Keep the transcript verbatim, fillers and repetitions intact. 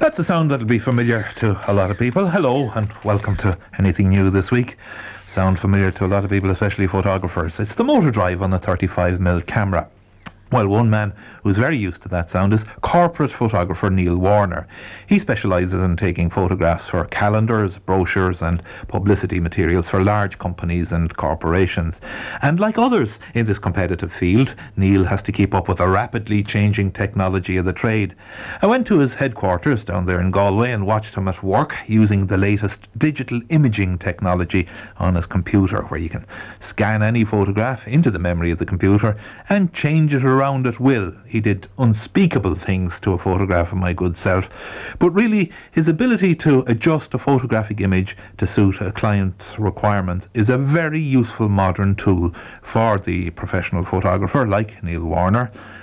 That's a sound that'll be familiar to a lot of people. Hello and welcome to Anything New this week. Sound familiar to a lot of people, especially photographers. It's the motor drive on the thirty-five millimeter camera. Well, one man who's very used to that sound is corporate photographer Neil Warner. He specialises in taking photographs for calendars, brochures and publicity materials for large companies and corporations. And like others in this competitive field, Neil has to keep up with the rapidly changing technology of the trade. I went to his headquarters down there in Galway and watched him at work using the latest digital imaging technology on his computer, where you can scan any photograph into the memory of the computer and change it around around at will. He did unspeakable things to a photograph of my good self, but really his ability to adjust a photographic image to suit a client's requirements is a very useful modern tool for the professional photographer like Neil Warner.